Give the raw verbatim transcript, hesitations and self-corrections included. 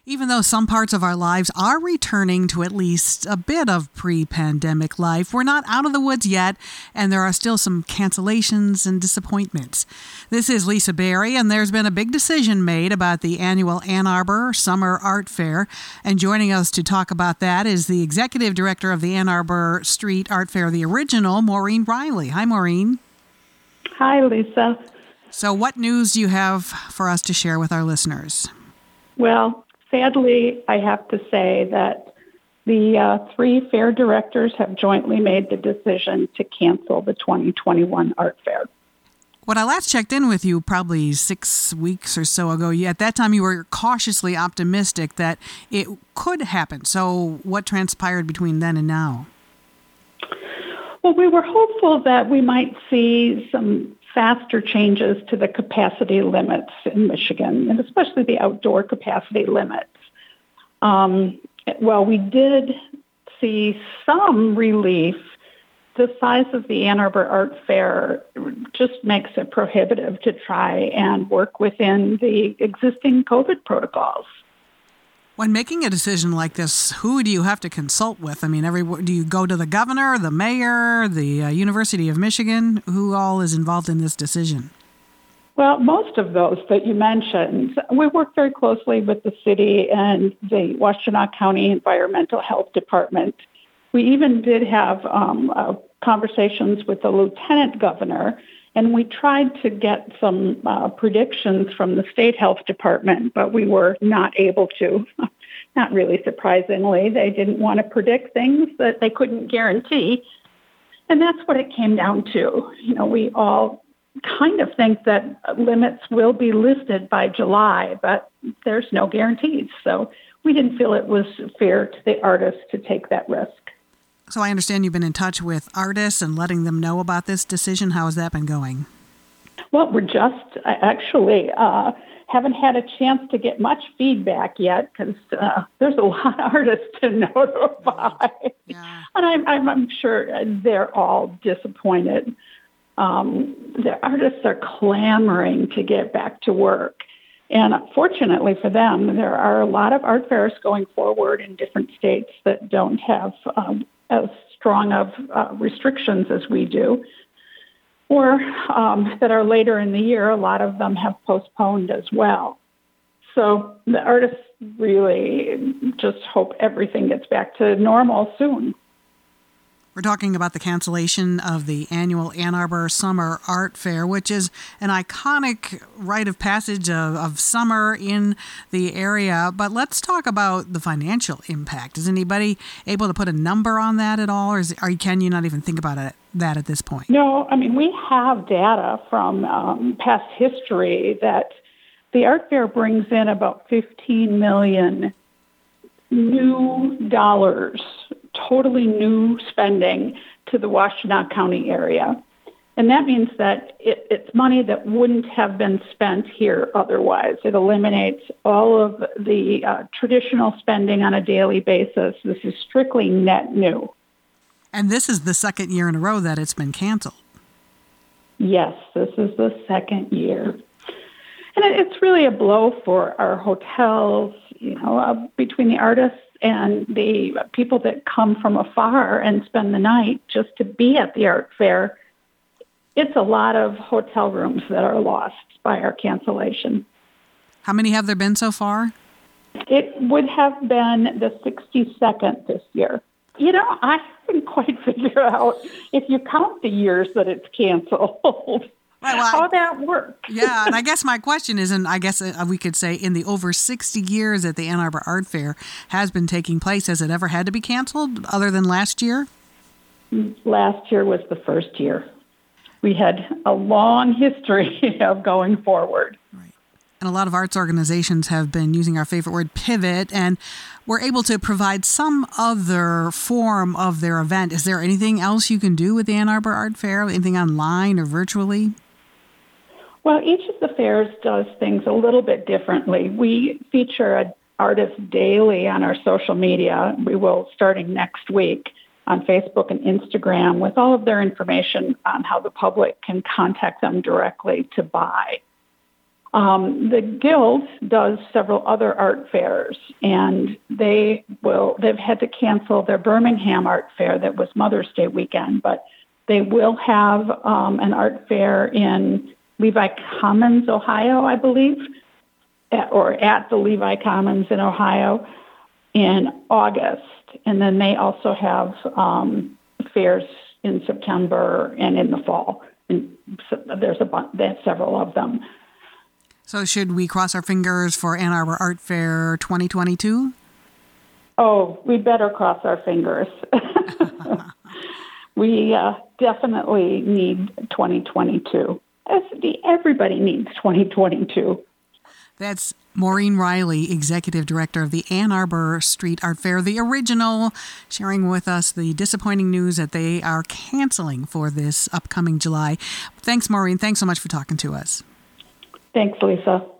Even though some parts of our lives are returning to at least a bit of pre-pandemic life, we're not out of the woods yet, and there are still some cancellations and disappointments. This is Lisa Berry, and there's been a big decision made about the annual Ann Arbor Summer Art Fair. And joining us to talk about that is the executive director of the Ann Arbor Street Art Fair, the original, Maureen Riley. Hi, Maureen. Hi, Lisa. So what news do you have for us to share with our listeners? Well, sadly, I have to say that the uh, three fair directors have jointly made the decision to cancel the twenty twenty-one art fair. When I last checked in with you probably six weeks or so ago, you, at that time you were cautiously optimistic that it could happen. So what transpired between then and now? Well, we were hopeful that we might see some faster changes to the capacity limits in Michigan, and especially the outdoor capacity limits. Um, well, we did see some relief. The size of the Ann Arbor Art Fair just makes it prohibitive to try and work within the existing COVID protocols. When making a decision like this, who do you have to consult with? I mean, every, do you go to the governor, the mayor, the uh, University of Michigan? Who all is involved in this decision? Well, most of those that you mentioned. We work very closely with the city and the Washtenaw County Environmental Health Department. We even did have um, uh, conversations with the lieutenant governor, and we tried to get some uh, predictions from the state health department, but we were not able to. Not really surprisingly. They didn't want to predict things that they couldn't guarantee. And that's what it came down to. You know, we all kind of think that limits will be listed by July, but there's no guarantees. So we didn't feel it was fair to the artists to take that risk. So I understand you've been in touch with artists and letting them know about this decision. How has that been going? Well, we're just uh, actually uh, haven't had a chance to get much feedback yet because uh, there's a lot of artists to notify. Yeah. And I'm, I'm, I'm sure they're all disappointed. Um, the artists are clamoring to get back to work. And fortunately for them, there are a lot of art fairs going forward in different states that don't have um, as strong of uh, restrictions as we do, or um, that are later in the year. A lot of them have postponed as well. So the artists really just hope everything gets back to normal soon. We're talking about the cancellation of the annual Ann Arbor Summer Art Fair, which is an iconic rite of passage of, of summer in the area. But let's talk about the financial impact. Is anybody able to put a number on that at all, or, is, or can you not even think about it, that at this point? No, I mean, we have data from um, past history that the art fair brings in about fifteen million new dollars, totally new spending to the Washtenaw County area. And that means that it, it's money that wouldn't have been spent here otherwise. It eliminates all of the uh, traditional spending on a daily basis. This is strictly net new. And this is the second year in a row that it's been canceled. Yes, this is the second year. And it, it's really a blow for our hotels, you know, uh, between the artists and the people that come from afar and spend the night just to be at the art fair. It's a lot of hotel rooms that are lost by our cancellation. How many have there been so far? It would have been the sixty-second this year. You know, I haven't quite figured out if you count the years that it's canceled. Right, well, how that works. Yeah, and I guess my question is, and I guess we could say in the over sixty years that the Ann Arbor Art Fair has been taking place, has it ever had to be canceled other than last year? Last year was the first year. We had a long history of going forward. Right. And a lot of arts organizations have been using our favorite word, pivot, and we're able to provide some other form of their event. Is there anything else you can do with the Ann Arbor Art Fair? Anything online or virtually? Well, each of the fairs does things a little bit differently. We feature an artist daily on our social media. We will, starting next week, on Facebook and Instagram with all of their information on how the public can contact them directly to buy. Um, the Guild does several other art fairs, and they will, they've had to cancel their Birmingham art fair that was Mother's Day weekend, but they will have um, an art fair in Levi Commons, Ohio, I believe, at, or at the Levi Commons in Ohio in August. And then they also have um, fairs in September and in the fall. And so there's a bunch, there's several of them. So should we cross our fingers for Ann Arbor Art Fair twenty twenty-two? Oh, we better cross our fingers. We uh, definitely need twenty twenty-two. Everybody needs twenty twenty-two. That's Maureen Riley, Executive Director of the Ann Arbor Street Art Fair, the original, sharing with us the disappointing news that they are canceling for this upcoming July. Thanks, Maureen. Thanks so much for talking to us. Thanks, Lisa.